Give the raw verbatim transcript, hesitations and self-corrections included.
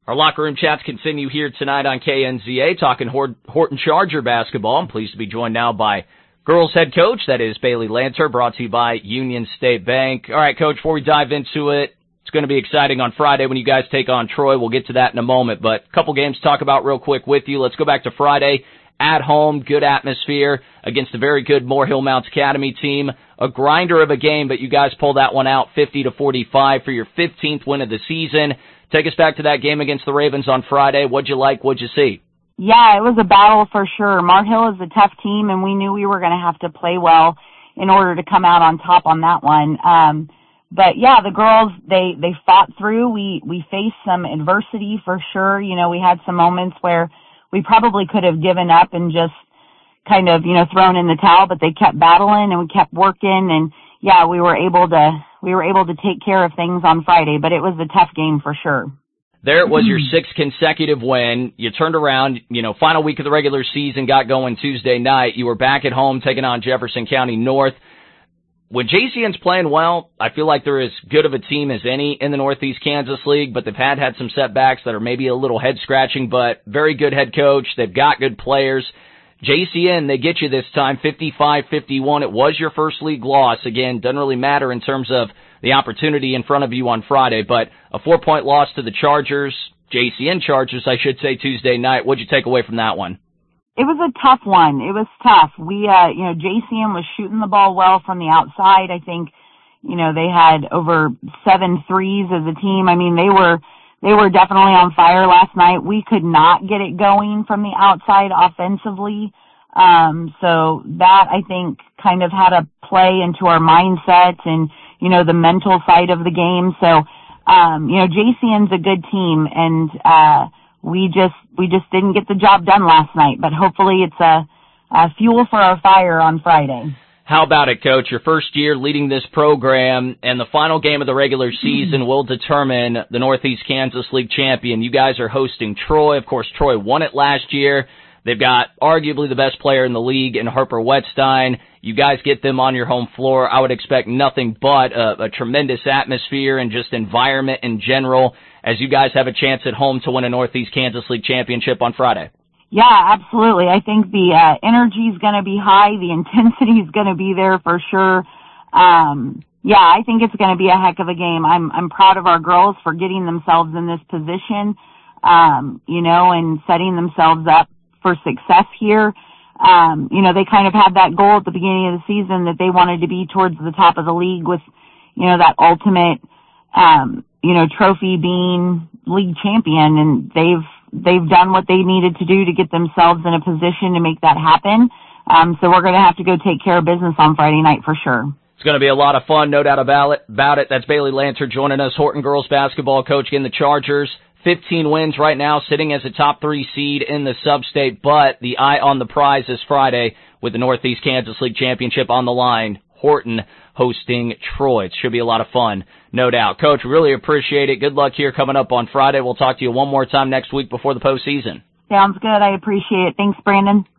Our locker room chats continue here tonight on K N Z A, talking Horton Charger basketball. I'm pleased to be joined now by girls head coach, that is Bailey Lanter, brought to you by Union State Bank. All right, Coach, before we dive into it, it's going to be exciting on Friday when you guys take on Troy. We'll get to that in a moment, but a couple games to talk about real quick with you. Let's go back to Friday. At home, good atmosphere against a very good Moore Hill Mounts Academy team. A grinder of a game, but you guys pull that one out fifty to forty-five for your fifteenth win of the season. Take us back to that game against the Ravens on Friday. What'd you like? What'd you see? Yeah, it was a battle for sure. Moore Hill is a tough team, and we knew we were going to have to play well in order to come out on top on that one. Um, but yeah, the girls, they, they fought through. We, we faced some adversity for sure. You know, we had some moments where we probably could have given up and just kind of, you know, thrown in the towel, but they kept battling and we kept working, and yeah, we were able to, we were able to take care of things on Friday, but it was a tough game for sure. There it was, your sixth consecutive win. You turned around, you know, final week of the regular season got going Tuesday night. You were back at home taking on Jefferson County North. When J C N's playing well, I feel like they're as good of a team as any in the Northeast Kansas League, but they've had, had some setbacks that are maybe a little head-scratching, but very good head coach. They've got good players. J C N, they get you this time, fifty-five fifty-one. It was your first league loss. Again, doesn't really matter in terms of the opportunity in front of you on Friday, but a four-point loss to the Chargers, J C N Chargers, I should say, Tuesday night. What'd you take away from that one? It was a tough one. It was tough. We, uh, you know, J C N was shooting the ball well from the outside. I think, you know, they had over seven threes as a team. I mean, they were, they were definitely on fire last night. We could not get it going from the outside offensively. Um, so that, I think, kind of had a play into our mindset and, you know, the mental side of the game. So, um, you know, J C N's a good team, and, uh, we just, we just didn't get the job done last night, but hopefully it's a, a fuel for our fire on Friday. How about it, Coach? Your first year leading this program, and the final game of the regular season will determine the Northeast Kansas League champion. You guys are hosting Troy. Of course, Troy won it last year. They've got arguably the best player in the league in Harper Wetstein. You guys get them on your home floor. I would expect nothing but a, a tremendous atmosphere and just environment in general as you guys have a chance at home to win a Northeast Kansas League championship on Friday. Yeah, absolutely. I think the uh, energy is going to be high. The intensity is going to be there for sure. Um, yeah, I think it's going to be a heck of a game. I'm I'm proud of our girls for getting themselves in this position, um, you know, and setting themselves up for success here. Um, you know, they kind of had that goal at the beginning of the season that they wanted to be towards the top of the league with, you know, that ultimate, um, you know, trophy being league champion, and they've they've done what they needed to do to get themselves in a position to make that happen. Um, so we're going to have to go take care of business on Friday night for sure. It's going to be a lot of fun, no doubt about it. About it. That's Bailey Lanter joining us, Horton girls basketball coach in the Chargers. fifteen wins right now, sitting as a top three seed in the sub-state, but the eye on the prize is Friday with the Northeast Kansas League Championship on the line. Horton hosting Troy. It should be a lot of fun, no doubt. Coach, really appreciate it. Good luck here coming up on Friday. We'll talk to you one more time next week before the postseason. Sounds good. I appreciate it. Thanks, Brandon.